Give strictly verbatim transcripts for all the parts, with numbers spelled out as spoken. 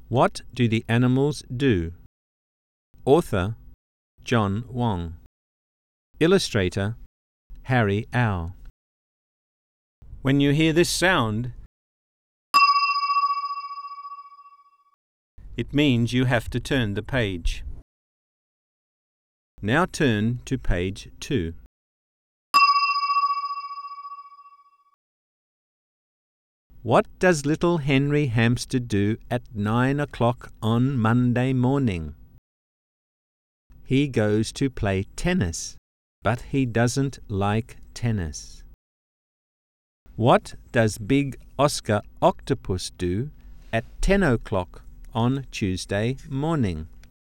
What do the animals do? Author John Wong. Illustrator Harry Au. When you hear this sound, it means you have to turn the page. Now turn to page two. What does little Henry Hamster do at nine o'clock on Monday morning? He goes to play tennis, but he doesn't like tennis. What does Big Oscar Octopus do at ten o'clock on Tuesday morning?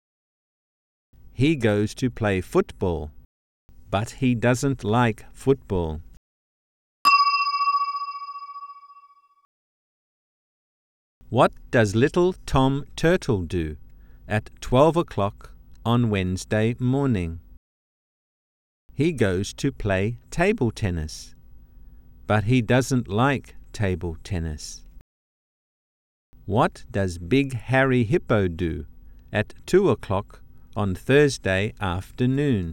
He goes to play football, but he doesn't like football. What does little Tom Turtle do at twelve o'clock on Wednesday morning? He goes to play table tennis, but he doesn't like table tennis. What does Big Harry Hippo do at two o'clock on Thursday afternoon?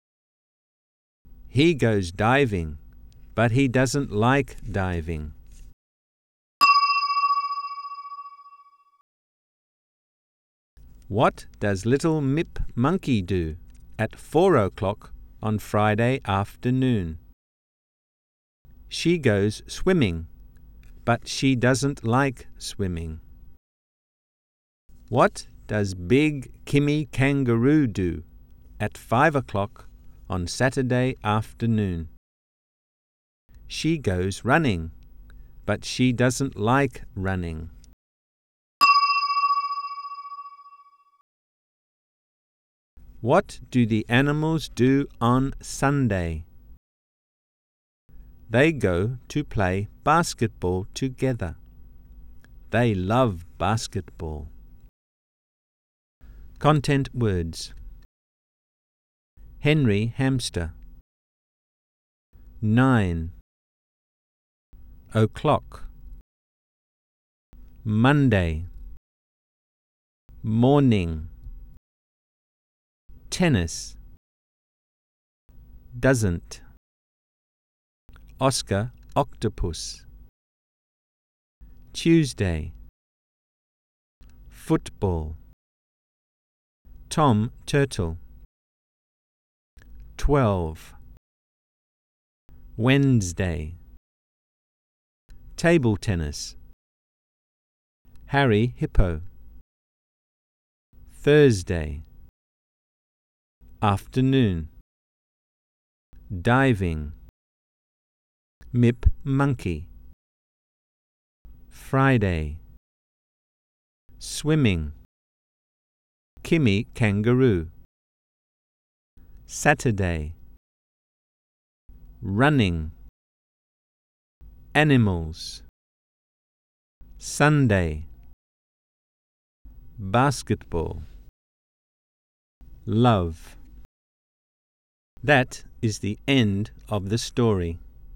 He goes diving, but he doesn't like diving. What does little Mip Monkey do at four o'clock on Friday afternoon? She goes swimming, but she doesn't like swimming. What does Big Kimmy Kangaroo do at five o'clock on Saturday afternoon? She goes running, but she doesn't like running. What do the animals do on Sunday? They go to play basketball together. They love basketball. Content words: Henry Hamster, nine o'clock, Monday, morning, tennis, doesn't, Oscar Octopus, Tuesday, football, Tom Turtle, twelve, Wednesday, table tennis, Harry Hippo, Thursday, afternoon, diving, Mip Monkey, Friday, swimming, Kimmy Kangaroo, Saturday, running, animals, Sunday, basketball, love. That is the end of the story.